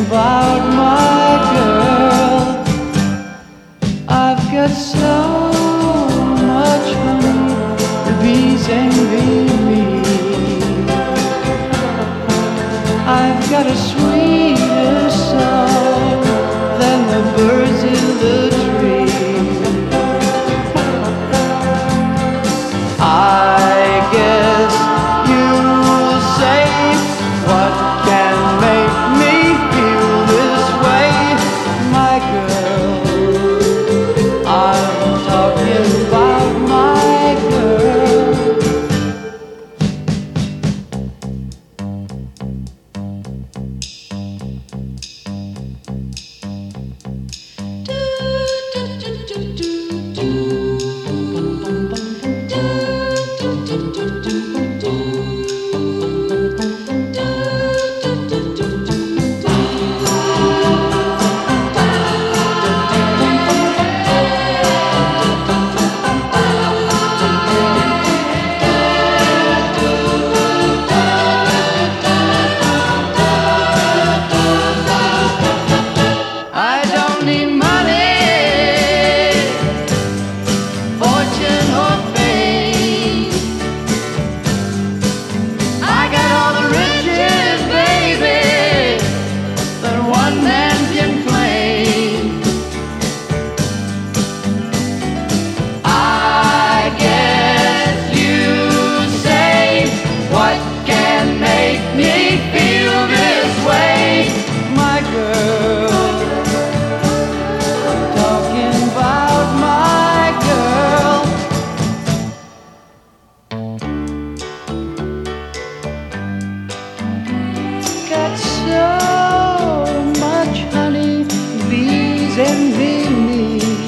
about my girl. I've got so much honey, the bees envy me. I've got a sweeter song than the birds in the tree. I guess you'll say, what can make me feel this way, my girl? I'm talking about my girl. Envy me.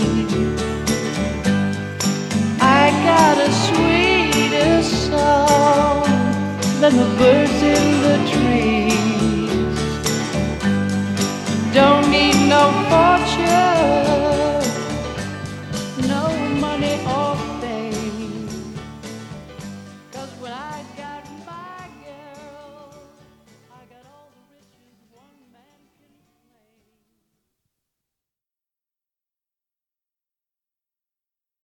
I got a sweeter song than the birds in the tree.